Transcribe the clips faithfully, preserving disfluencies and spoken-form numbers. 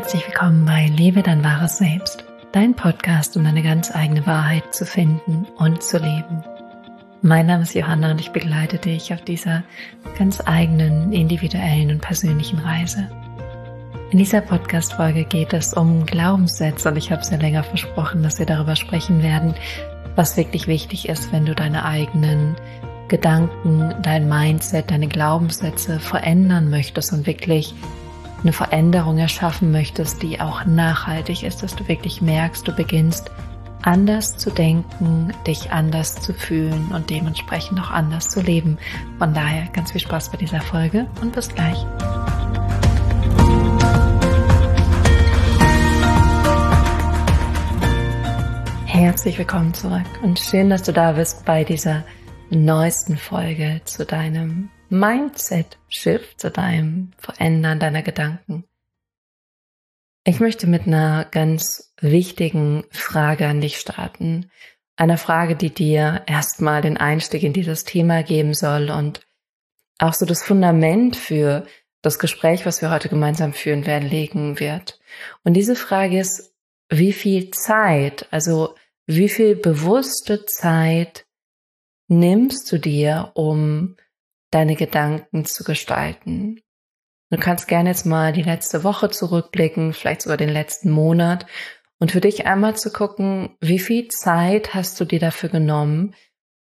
Herzlich willkommen bei Lebe dein wahres Selbst, dein Podcast, um deine ganz eigene Wahrheit zu finden und zu leben. Mein Name ist Johanna und ich begleite dich auf dieser ganz eigenen, individuellen und persönlichen Reise. In dieser Podcast-Folge geht es um Glaubenssätze und ich habe es ja länger versprochen, dass wir darüber sprechen werden, was wirklich wichtig ist, wenn du deine eigenen Gedanken, dein Mindset, deine Glaubenssätze verändern möchtest und wirklich eine Veränderung erschaffen möchtest, die auch nachhaltig ist, dass du wirklich merkst, du beginnst anders zu denken, dich anders zu fühlen und dementsprechend auch anders zu leben. Von daher ganz viel Spaß bei dieser Folge und bis gleich. Herzlich willkommen zurück und schön, dass du da bist bei dieser neuesten Folge zu deinem Mindset-Shift, zu deinem Verändern deiner Gedanken. Ich möchte mit einer ganz wichtigen Frage an dich starten. Einer Frage, die dir erstmal den Einstieg in dieses Thema geben soll und auch so das Fundament für das Gespräch, was wir heute gemeinsam führen werden, legen wird. Und diese Frage ist, wie viel Zeit, also wie viel bewusste Zeit nimmst du dir, um deine Gedanken zu gestalten? Du kannst gerne jetzt mal die letzte Woche zurückblicken, vielleicht sogar den letzten Monat und für dich einmal zu gucken, wie viel Zeit hast du dir dafür genommen?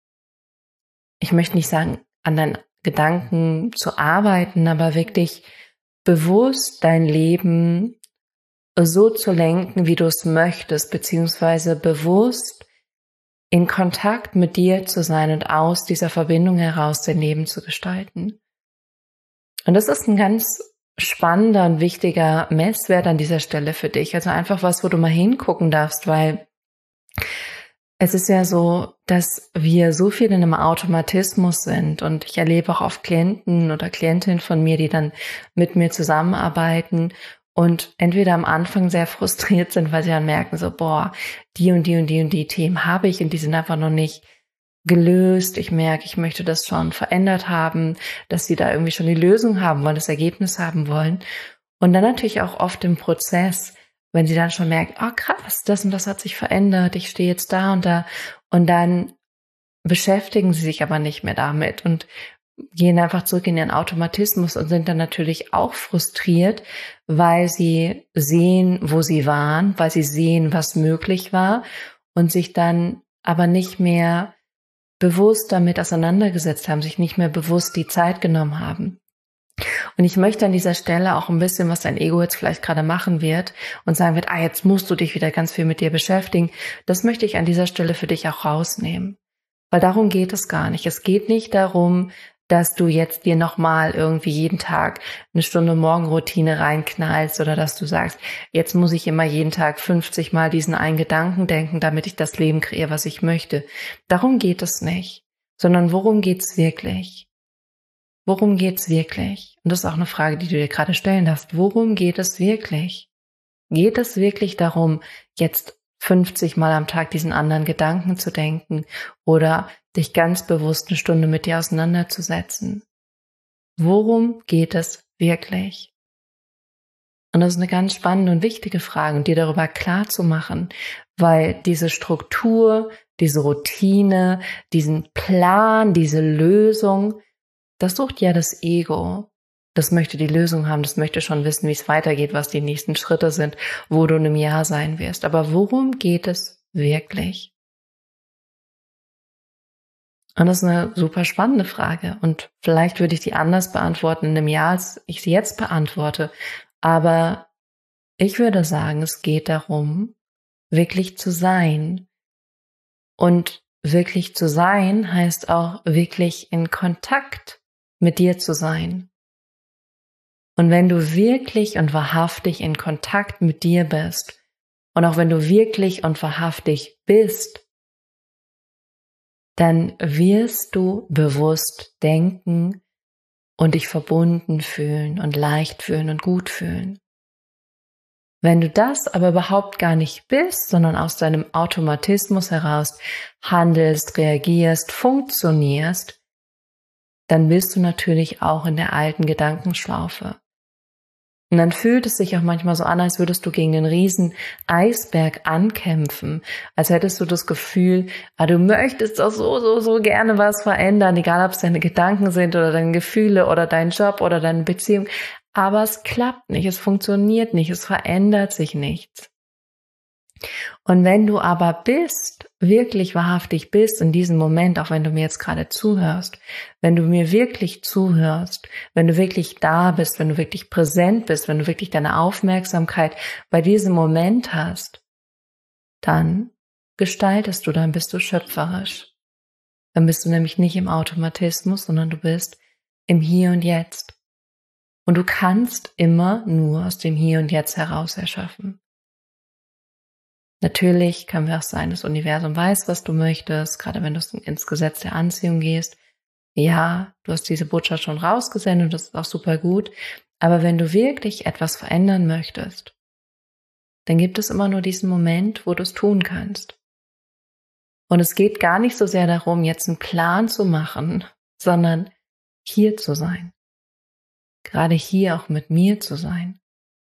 Ich möchte nicht sagen, an deinen Gedanken zu arbeiten, aber wirklich bewusst dein Leben so zu lenken, wie du es möchtest, beziehungsweise bewusst in Kontakt mit dir zu sein und aus dieser Verbindung heraus dein Leben zu gestalten. Und das ist ein ganz spannender und wichtiger Messwert an dieser Stelle für dich. Also einfach was, wo du mal hingucken darfst, weil es ist ja so, dass wir so viel in einem Automatismus sind und ich erlebe auch oft Klienten oder Klientinnen von mir, die dann mit mir zusammenarbeiten und entweder am Anfang sehr frustriert sind, weil sie dann merken so, boah, die und die und die und die Themen habe ich und die sind einfach noch nicht gelöst. Ich merke, ich möchte das schon verändert haben, dass sie da irgendwie schon die Lösung haben wollen, das Ergebnis haben wollen. Und dann natürlich auch oft im Prozess, wenn sie dann schon merken, oh krass, das und das hat sich verändert, ich stehe jetzt da und da. Und dann beschäftigen sie sich aber nicht mehr damit und gehen einfach zurück in ihren Automatismus und sind dann natürlich auch frustriert, weil sie sehen, wo sie waren, weil sie sehen, was möglich war und sich dann aber nicht mehr bewusst damit auseinandergesetzt haben, sich nicht mehr bewusst die Zeit genommen haben. Und ich möchte an dieser Stelle auch ein bisschen, was dein Ego jetzt vielleicht gerade machen wird und sagen wird, ah, jetzt musst du dich wieder ganz viel mit dir beschäftigen. Das möchte ich an dieser Stelle für dich auch rausnehmen. Weil darum geht es gar nicht. Es geht nicht darum, dass du jetzt dir nochmal irgendwie jeden Tag eine Stunde Morgenroutine reinknallst oder dass du sagst, jetzt muss ich immer jeden Tag fünfzig Mal diesen einen Gedanken denken, damit ich das Leben kreiere, was ich möchte. Darum geht es nicht, sondern worum geht's wirklich? Worum geht's wirklich? Und das ist auch eine Frage, die du dir gerade stellen darfst. Worum geht es wirklich? Geht es wirklich darum, jetzt fünfzig Mal am Tag diesen anderen Gedanken zu denken oder dich ganz bewusst eine Stunde mit dir auseinanderzusetzen? Worum geht es wirklich? Und das ist eine ganz spannende und wichtige Frage und dir darüber klar zu machen, weil diese Struktur, diese Routine, diesen Plan, diese Lösung, das sucht ja das Ego. Das möchte die Lösung haben, das möchte schon wissen, wie es weitergeht, was die nächsten Schritte sind, wo du in einem Jahr sein wirst. Aber worum geht es wirklich? Und das ist eine super spannende Frage. Und vielleicht würde ich die anders beantworten in einem Jahr, als ich sie jetzt beantworte. Aber ich würde sagen, es geht darum, wirklich zu sein. Und wirklich zu sein heißt auch wirklich in Kontakt mit dir zu sein. Und wenn du wirklich und wahrhaftig in Kontakt mit dir bist und auch wenn du wirklich und wahrhaftig bist, dann wirst du bewusst denken und dich verbunden fühlen und leicht fühlen und gut fühlen. Wenn du das aber überhaupt gar nicht bist, sondern aus deinem Automatismus heraus handelst, reagierst, funktionierst, dann bist du natürlich auch in der alten Gedankenschlaufe. Und dann fühlt es sich auch manchmal so an, als würdest du gegen einen riesen Eisberg ankämpfen. Als hättest du das Gefühl, ah, du möchtest doch so, so, so gerne was verändern, egal ob es deine Gedanken sind oder deine Gefühle oder dein Job oder deine Beziehung. Aber es klappt nicht, es funktioniert nicht, es verändert sich nichts. Und wenn du aber bist, wirklich wahrhaftig bist in diesem Moment, auch wenn du mir jetzt gerade zuhörst, wenn du mir wirklich zuhörst, wenn du wirklich da bist, wenn du wirklich präsent bist, wenn du wirklich deine Aufmerksamkeit bei diesem Moment hast, dann gestaltest du, dann bist du schöpferisch. Dann bist du nämlich nicht im Automatismus, sondern du bist im Hier und Jetzt. Und du kannst immer nur aus dem Hier und Jetzt heraus erschaffen. Natürlich kann es auch sein, das Universum weiß, was du möchtest, gerade wenn du ins Gesetz der Anziehung gehst. Ja, du hast diese Botschaft schon rausgesendet und das ist auch super gut. Aber wenn du wirklich etwas verändern möchtest, dann gibt es immer nur diesen Moment, wo du es tun kannst. Und es geht gar nicht so sehr darum, jetzt einen Plan zu machen, sondern hier zu sein. Gerade hier auch mit mir zu sein.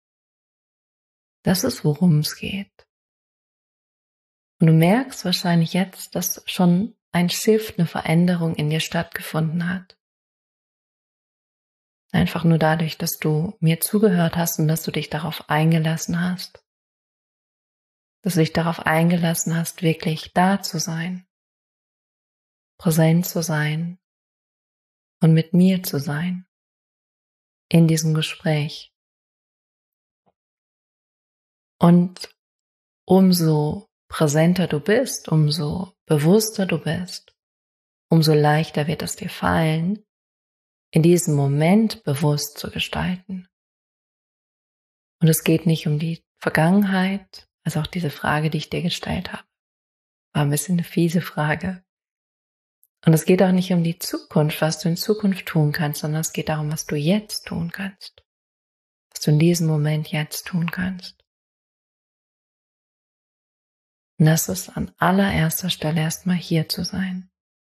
Das ist, worum es geht. Und du merkst wahrscheinlich jetzt, dass schon ein Shift, eine Veränderung in dir stattgefunden hat. Einfach nur dadurch, dass du mir zugehört hast und dass du dich darauf eingelassen hast. Dass du dich darauf eingelassen hast, wirklich da zu sein, präsent zu sein und mit mir zu sein in diesem Gespräch. Und umso präsenter du bist, umso bewusster du bist, umso leichter wird es dir fallen, in diesem Moment bewusst zu gestalten. Und es geht nicht um die Vergangenheit, also auch diese Frage, die ich dir gestellt habe, war ein bisschen eine fiese Frage. Und es geht auch nicht um die Zukunft, was du in Zukunft tun kannst, sondern es geht darum, was du jetzt tun kannst. Was du in diesem Moment jetzt tun kannst. Und das ist an allererster Stelle erstmal hier zu sein.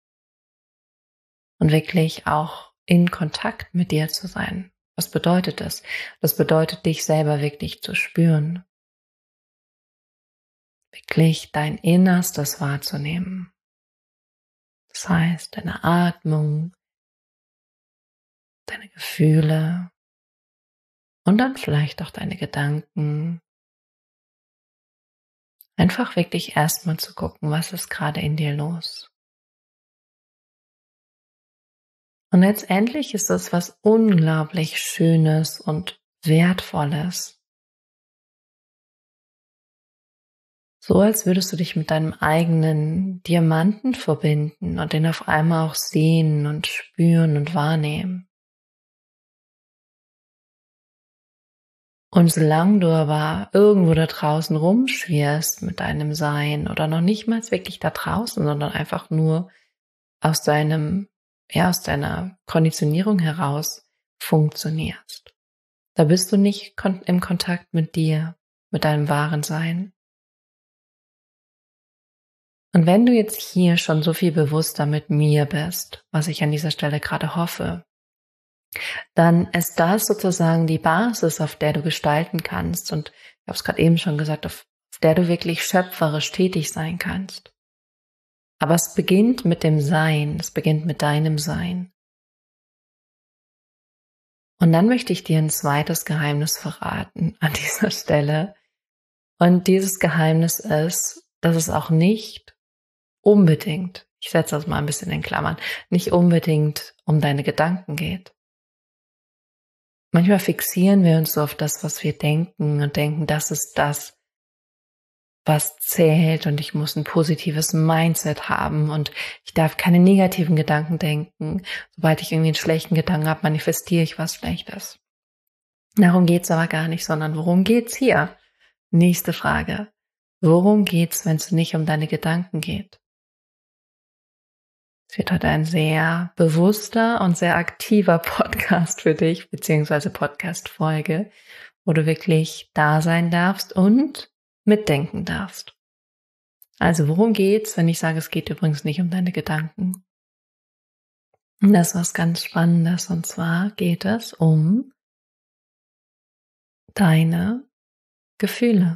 Und wirklich auch in Kontakt mit dir zu sein. Was bedeutet das? Das bedeutet, dich selber wirklich zu spüren. Wirklich dein Innerstes wahrzunehmen. Das heißt, deine Atmung, deine Gefühle und dann vielleicht auch deine Gedanken. Einfach wirklich erstmal zu gucken, was ist gerade in dir los. Und letztendlich ist es was unglaublich Schönes und Wertvolles. So als würdest du dich mit deinem eigenen Diamanten verbinden und den auf einmal auch sehen und spüren und wahrnehmen. Und solange du aber irgendwo da draußen rumschwirrst mit deinem Sein oder noch nicht mal wirklich da draußen, sondern einfach nur aus deinem, ja, aus deiner Konditionierung heraus funktionierst, da bist du nicht kon- im Kontakt mit dir, mit deinem wahren Sein. Und wenn du jetzt hier schon so viel bewusster mit mir bist, was ich an dieser Stelle gerade hoffe, dann ist das sozusagen die Basis, auf der du gestalten kannst. Und ich habe es gerade eben schon gesagt, auf der du wirklich schöpferisch tätig sein kannst. Aber es beginnt mit dem Sein, es beginnt mit deinem Sein. Und dann möchte ich dir ein zweites Geheimnis verraten an dieser Stelle. Und dieses Geheimnis ist, dass es auch nicht unbedingt, ich setze das mal ein bisschen in Klammern, nicht unbedingt um deine Gedanken geht. Manchmal fixieren wir uns so auf das, was wir denken und denken, das ist das, was zählt und ich muss ein positives Mindset haben und ich darf keine negativen Gedanken denken. Sobald ich irgendwie einen schlechten Gedanken habe, manifestiere ich was Schlechtes. Darum geht's aber gar nicht, sondern worum geht's hier? Nächste Frage. Worum geht's, wenn es nicht um deine Gedanken geht? Es wird heute ein sehr bewusster und sehr aktiver Podcast für dich, beziehungsweise Podcast-Folge, wo du wirklich da sein darfst und mitdenken darfst. Also worum geht's, wenn ich sage, es geht übrigens nicht um deine Gedanken? Das ist was ganz Spannendes, und zwar geht es um deine Gefühle.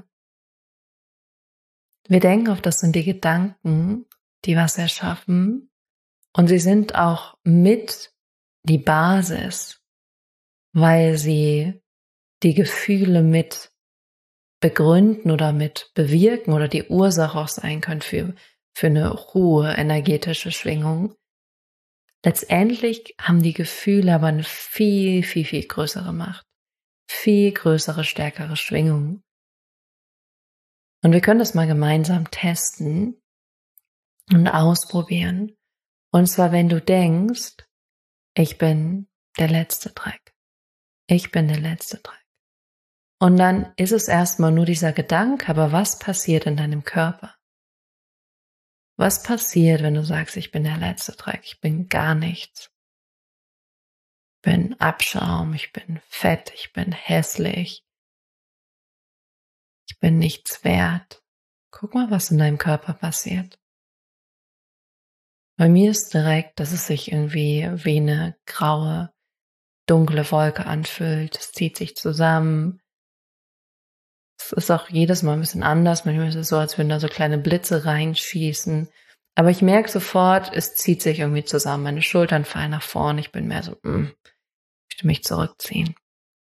Wir denken oft, das sind die Gedanken, die was erschaffen, und sie sind auch mit die Basis, weil sie die Gefühle mit begründen oder mit bewirken oder die Ursache auch sein können für, für eine hohe energetische Schwingung. Letztendlich haben die Gefühle aber eine viel, viel, viel größere Macht, viel größere, stärkere Schwingung. Und wir können das mal gemeinsam testen und ausprobieren. Und zwar, wenn du denkst, ich bin der letzte Dreck. Ich bin der letzte Dreck. Und dann ist es erstmal nur dieser Gedanke, aber was passiert in deinem Körper? Was passiert, wenn du sagst, ich bin der letzte Dreck, ich bin gar nichts? Ich bin Abschaum, ich bin fett, ich bin hässlich. Ich bin nichts wert. Guck mal, was in deinem Körper passiert. Bei mir ist direkt, dass es sich irgendwie wie eine graue, dunkle Wolke anfühlt. Es zieht sich zusammen. Es ist auch jedes Mal ein bisschen anders. Manchmal ist es so, als würden da so kleine Blitze reinschießen. Aber ich merke sofort, es zieht sich irgendwie zusammen. Meine Schultern fallen nach vorne. Ich bin mehr so, mm, ich möchte mich zurückziehen.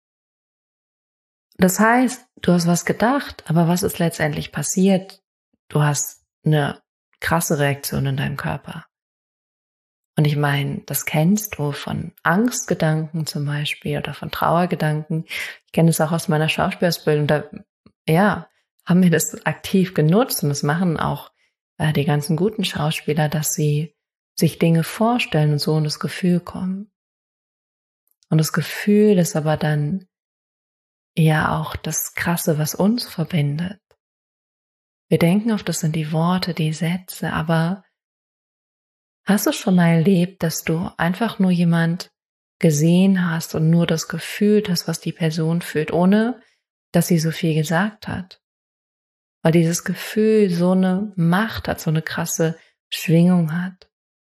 Das heißt, du hast was gedacht, aber was ist letztendlich passiert? Du hast eine krasse Reaktion in deinem Körper. Und ich meine, das kennst du von Angstgedanken zum Beispiel oder von Trauergedanken. Ich kenne es auch aus meiner Schauspielausbildung. Da, ja, haben wir das aktiv genutzt, und das machen auch äh, die ganzen guten Schauspieler, dass sie sich Dinge vorstellen und so in das Gefühl kommen. Und das Gefühl ist aber dann ja auch das Krasse, was uns verbindet. Wir denken oft, das sind die Worte, die Sätze, aber hast du schon mal erlebt, dass du einfach nur jemand gesehen hast und nur das gefühlt hast, was die Person fühlt, ohne dass sie so viel gesagt hat? Weil dieses Gefühl so eine Macht hat, so eine krasse Schwingung hat.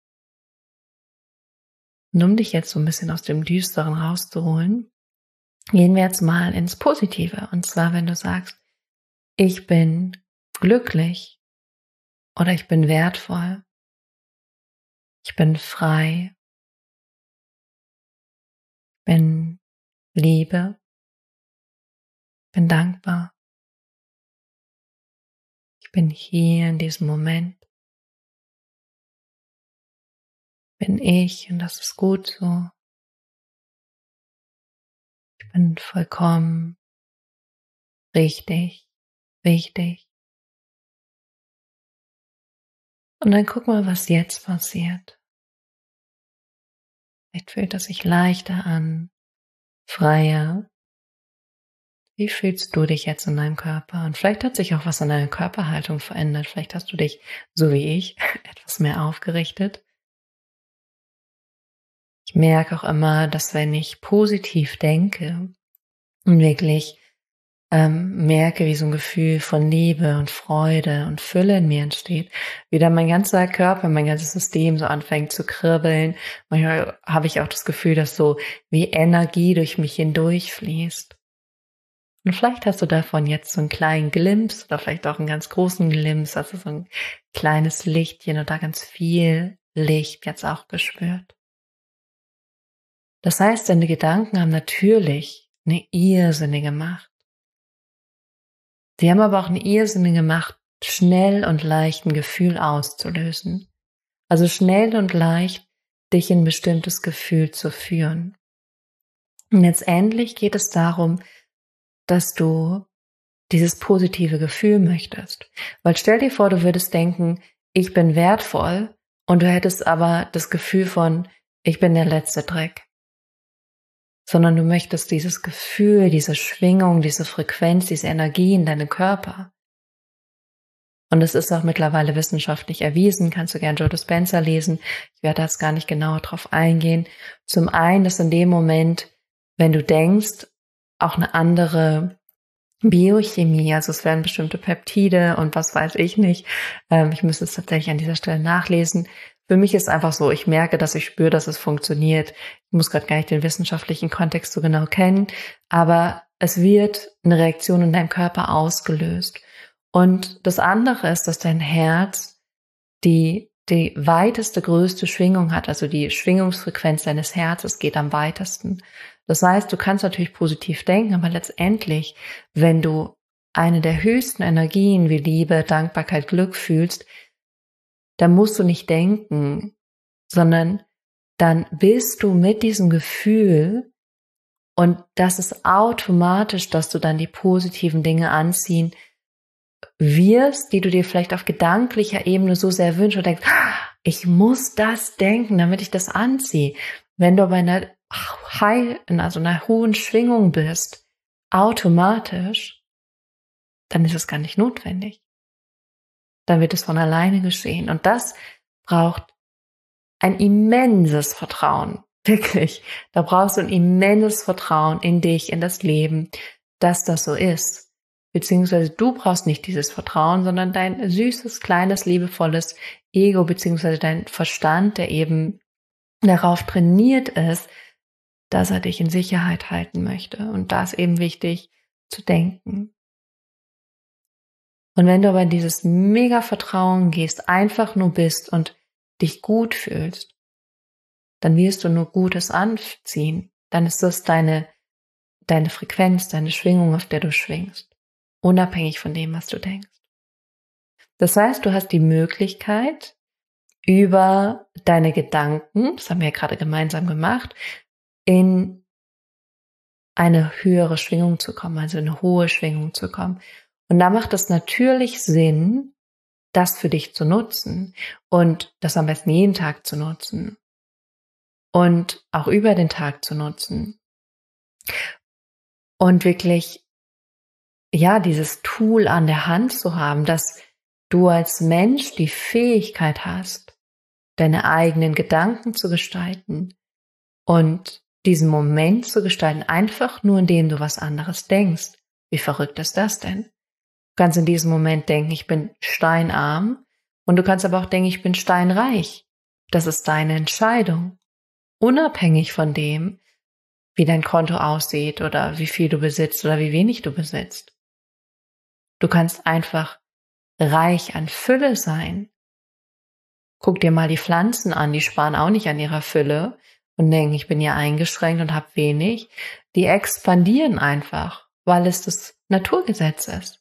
Und um dich jetzt so ein bisschen aus dem Düsteren rauszuholen, gehen wir jetzt mal ins Positive. Und zwar, wenn du sagst, ich bin glücklich oder ich bin wertvoll. Ich bin frei, ich bin Liebe, ich bin dankbar. Ich bin hier in diesem Moment. Bin ich, und das ist gut so. Ich bin vollkommen richtig, wichtig. Und dann guck mal, was jetzt passiert. Vielleicht fühlt es sich leichter an, freier. Wie fühlst du dich jetzt in deinem Körper? Und vielleicht hat sich auch was an deiner Körperhaltung verändert. Vielleicht hast du dich, so wie ich, etwas mehr aufgerichtet. Ich merke auch immer, dass wenn ich positiv denke und wirklich ähm, merke, wie so ein Gefühl von Liebe und Freude und Fülle in mir entsteht, wie dann mein ganzer Körper, mein ganzes System so anfängt zu kribbeln. Manchmal habe ich auch das Gefühl, dass so wie Energie durch mich hindurch fließt. Und vielleicht hast du davon jetzt so einen kleinen Glimpse oder vielleicht auch einen ganz großen Glimpse, also so ein kleines Lichtchen oder ganz viel Licht jetzt auch gespürt. Das heißt, deine Gedanken haben natürlich eine irrsinnige Macht. Sie haben aber auch eine irrsinnige Macht, schnell und leicht ein Gefühl auszulösen. Also schnell und leicht, dich in ein bestimmtes Gefühl zu führen. Und letztendlich geht es darum, dass du dieses positive Gefühl möchtest. Weil stell dir vor, du würdest denken, ich bin wertvoll, und du hättest aber das Gefühl von, ich bin der letzte Dreck. Sondern du möchtest dieses Gefühl, diese Schwingung, diese Frequenz, diese Energie in deinem Körper. Und es ist auch mittlerweile wissenschaftlich erwiesen, kannst du gerne Joe Dispenza lesen. Ich werde da jetzt gar nicht genauer drauf eingehen. Zum einen, dass in dem Moment, wenn du denkst, auch eine andere Biochemie, also es werden bestimmte Peptide und was weiß ich nicht. Ähm, ich müsste es tatsächlich an dieser Stelle nachlesen. Für mich ist einfach so, ich merke, dass ich spüre, dass es funktioniert. Ich muss gerade gar nicht den wissenschaftlichen Kontext so genau kennen, aber es wird eine Reaktion in deinem Körper ausgelöst. Und das andere ist, dass dein Herz die, die weiteste, größte Schwingung hat, also die Schwingungsfrequenz deines Herzens geht am weitesten. Das heißt, du kannst natürlich positiv denken, aber letztendlich, wenn du eine der höchsten Energien wie Liebe, Dankbarkeit, Glück fühlst, dann musst du nicht denken, sondern dann bist du mit diesem Gefühl, und das ist automatisch, dass du dann die positiven Dinge anziehen wirst, die du dir vielleicht auf gedanklicher Ebene so sehr wünschst und denkst, ich muss das denken, damit ich das anziehe. Wenn du bei einer High, in also einer hohen Schwingung bist, automatisch, dann ist es gar nicht notwendig. Dann wird es von alleine geschehen. Und das braucht ein immenses Vertrauen. Wirklich. Da brauchst du ein immenses Vertrauen in dich, in das Leben, dass das so ist. Beziehungsweise du brauchst nicht dieses Vertrauen, sondern dein süßes, kleines, liebevolles Ego, beziehungsweise dein Verstand, der eben darauf trainiert ist, dass er dich in Sicherheit halten möchte. Und da ist eben wichtig zu denken. Und wenn du aber in dieses mega Vertrauen gehst, einfach nur bist und dich gut fühlst, dann wirst du nur Gutes anziehen. Dann ist das deine, deine Frequenz, deine Schwingung, auf der du schwingst. Unabhängig von dem, was du denkst. Das heißt, du hast die Möglichkeit, über deine Gedanken, das haben wir ja gerade gemeinsam gemacht, in eine höhere Schwingung zu kommen, also in eine hohe Schwingung zu kommen. Und da macht es natürlich Sinn, das für dich zu nutzen und das am besten jeden Tag zu nutzen und auch über den Tag zu nutzen und wirklich, ja, dieses Tool an der Hand zu haben, dass du als Mensch die Fähigkeit hast, deine eigenen Gedanken zu gestalten und diesen Moment zu gestalten, einfach nur indem du was anderes denkst. Wie verrückt ist das denn? Du kannst in diesem Moment denken, ich bin steinarm, und du kannst aber auch denken, ich bin steinreich. Das ist deine Entscheidung. Unabhängig von dem, wie dein Konto aussieht oder wie viel du besitzt oder wie wenig du besitzt. Du kannst einfach reich an Fülle sein. Guck dir mal die Pflanzen an, die sparen auch nicht an ihrer Fülle und denken, ich bin ja eingeschränkt und habe wenig. Die expandieren einfach, weil es das Naturgesetz ist.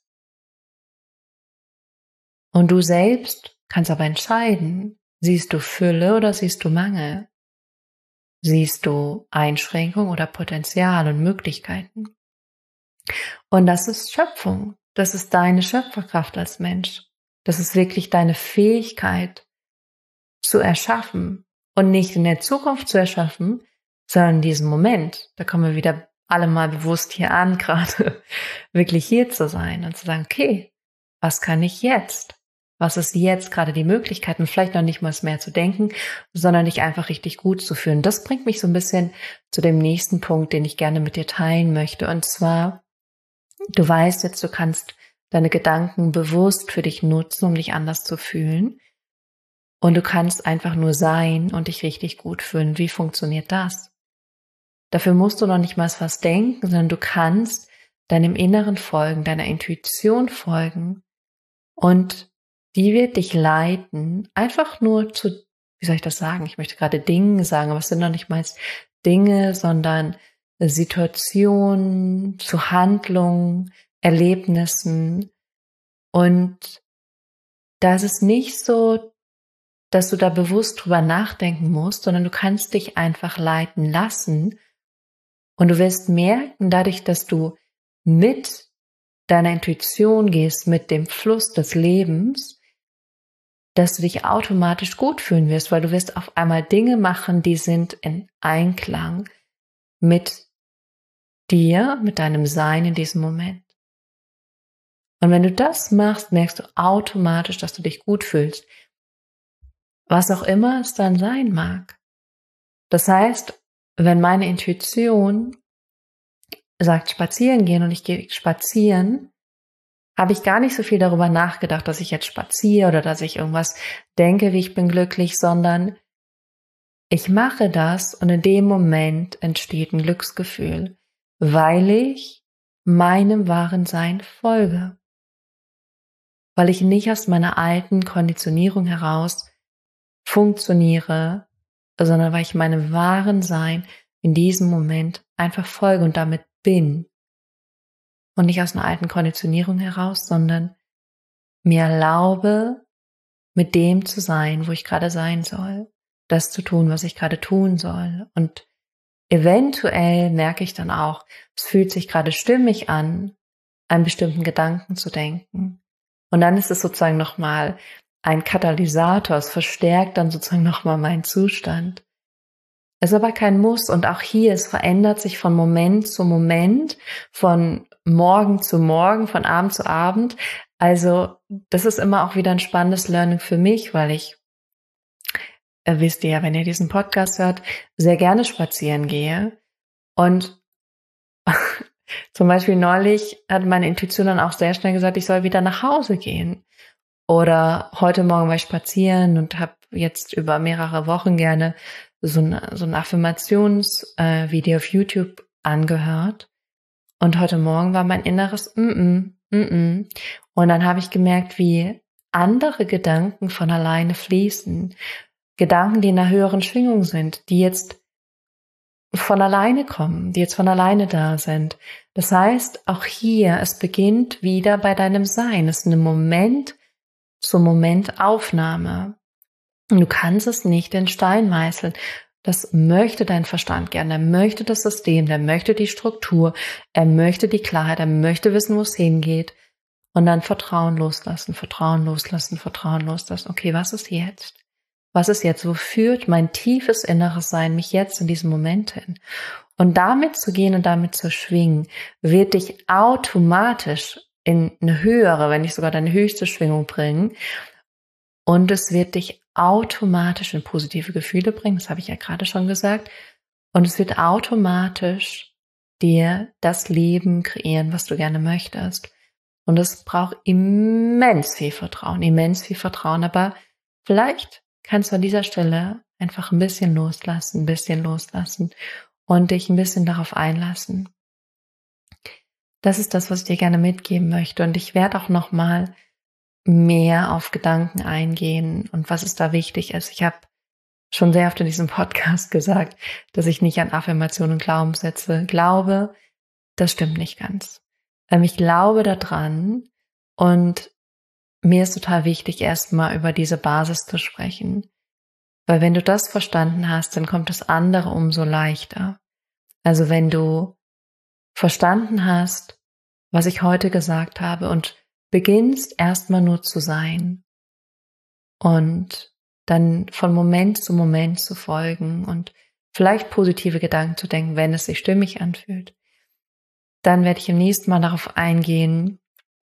Und du selbst kannst aber entscheiden, siehst du Fülle oder siehst du Mangel? Siehst du Einschränkung oder Potenzial und Möglichkeiten? Und das ist Schöpfung. Das ist deine Schöpferkraft als Mensch. Das ist wirklich deine Fähigkeit zu erschaffen. Und nicht in der Zukunft zu erschaffen, sondern in diesem Moment. Da kommen wir wieder alle mal bewusst hier an, gerade wirklich hier zu sein und zu sagen, okay, was kann ich jetzt? Was ist jetzt gerade die Möglichkeit, und vielleicht noch nicht mal mehr zu denken, sondern dich einfach richtig gut zu fühlen. Das bringt mich so ein bisschen zu dem nächsten Punkt, den ich gerne mit dir teilen möchte. Und zwar, du weißt jetzt, du kannst deine Gedanken bewusst für dich nutzen, um dich anders zu fühlen. Und du kannst einfach nur sein und dich richtig gut fühlen. Wie funktioniert das? Dafür musst du noch nicht mal was denken, sondern du kannst deinem Inneren folgen, deiner Intuition folgen, und die wird dich leiten, einfach nur zu, wie soll ich das sagen? Ich möchte gerade Dinge sagen, aber es sind noch nicht mal Dinge, sondern Situationen, zu Handlungen, Erlebnissen. Und da ist es nicht so, dass du da bewusst drüber nachdenken musst, sondern du kannst dich einfach leiten lassen. Und du wirst merken, dadurch, dass du mit deiner Intuition gehst, mit dem Fluss des Lebens, dass du dich automatisch gut fühlen wirst, weil du wirst auf einmal Dinge machen, die sind in Einklang mit dir, mit deinem Sein in diesem Moment. Und wenn du das machst, merkst du automatisch, dass du dich gut fühlst. Was auch immer es dann sein mag. Das heißt, wenn meine Intuition sagt, spazieren gehen, und ich gehe spazieren, habe ich gar nicht so viel darüber nachgedacht, dass ich jetzt spaziere oder dass ich irgendwas denke, wie ich bin glücklich, sondern ich mache das und in dem Moment entsteht ein Glücksgefühl, weil ich meinem wahren Sein folge. Weil ich nicht aus meiner alten Konditionierung heraus funktioniere, sondern weil ich meinem wahren Sein in diesem Moment einfach folge und damit bin. Und nicht aus einer alten Konditionierung heraus, sondern mir erlaube, mit dem zu sein, wo ich gerade sein soll. Das zu tun, was ich gerade tun soll. Und eventuell merke ich dann auch, es fühlt sich gerade stimmig an, einen bestimmten Gedanken zu denken. Und dann ist es sozusagen nochmal ein Katalysator, es verstärkt dann sozusagen nochmal meinen Zustand. Es ist aber kein Muss und auch hier, es verändert sich von Moment zu Moment, von Morgen zu Morgen, von Abend zu Abend. Also das ist immer auch wieder ein spannendes Learning für mich, weil ich, äh, wisst ihr ja, wenn ihr diesen Podcast hört, sehr gerne spazieren gehe. Und zum Beispiel neulich hat meine Intuition dann auch sehr schnell gesagt, ich soll wieder nach Hause gehen. Oder heute Morgen war ich spazieren und habe jetzt über mehrere Wochen gerne so ein, so ein Affirmationsvideo äh, auf YouTube angehört. Und heute Morgen war mein inneres Mm-mm, Mm-mm. Und dann habe ich gemerkt, wie andere Gedanken von alleine fließen. Gedanken, die in einer höheren Schwingung sind, die jetzt von alleine kommen, die jetzt von alleine da sind. Das heißt, auch hier, es beginnt wieder bei deinem Sein. Es ist eine Moment zur Momentaufnahme. Du kannst es nicht in Stein meißeln. Das möchte dein Verstand gerne. Er möchte das System, der möchte die Struktur, er möchte die Klarheit, er möchte wissen, wo es hingeht. Und dann Vertrauen loslassen, Vertrauen loslassen, Vertrauen loslassen. Okay, was ist jetzt? Was ist jetzt? Wo führt mein tiefes inneres Sein mich jetzt in diesem Moment hin? Und damit zu gehen und damit zu schwingen, wird dich automatisch in eine höhere, wenn nicht sogar deine höchste Schwingung bringen. Und es wird dich automatisch in positive Gefühle bringen, das habe ich ja gerade schon gesagt. Und es wird automatisch dir das Leben kreieren, was du gerne möchtest. Und es braucht immens viel Vertrauen, immens viel Vertrauen. Aber vielleicht kannst du an dieser Stelle einfach ein bisschen loslassen, ein bisschen loslassen und dich ein bisschen darauf einlassen. Das ist das, was ich dir gerne mitgeben möchte. Und ich werde auch nochmal mehr auf Gedanken eingehen und was es da wichtig ist. Ich habe schon sehr oft in diesem Podcast gesagt, dass ich nicht an Affirmationen und Glaubenssätze glaube. Das stimmt nicht ganz. Ich glaube daran und mir ist total wichtig, erstmal über diese Basis zu sprechen. Weil wenn du das verstanden hast, dann kommt das andere umso leichter. Also wenn du verstanden hast, was ich heute gesagt habe und beginnst erstmal nur zu sein und dann von Moment zu Moment zu folgen und vielleicht positive Gedanken zu denken, wenn es sich stimmig anfühlt, dann werde ich im nächsten Mal darauf eingehen,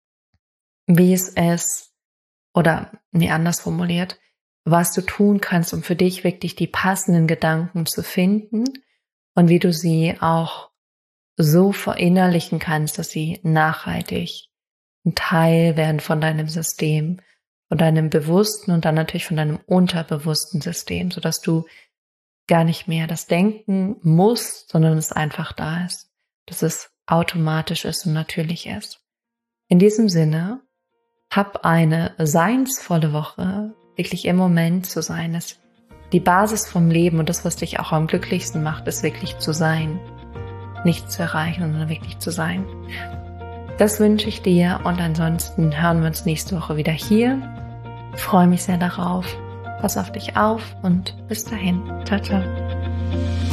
wie es ist, oder nee, anders formuliert, was du tun kannst, um für dich wirklich die passenden Gedanken zu finden und wie du sie auch so verinnerlichen kannst, dass sie nachhaltig ein Teil werden von deinem System, von deinem bewussten und dann natürlich von deinem unterbewussten System, sodass du gar nicht mehr das denken musst, sondern es einfach da ist, dass es automatisch ist und natürlich ist. In diesem Sinne, hab eine seinsvolle Woche, wirklich im Moment zu sein, ist die Basis vom Leben und das, was dich auch am glücklichsten macht, ist wirklich zu sein, nicht zu erreichen, sondern wirklich zu sein. Das wünsche ich dir und ansonsten hören wir uns nächste Woche wieder hier. Ich freue mich sehr darauf. Pass auf dich auf und bis dahin. Ciao, ciao.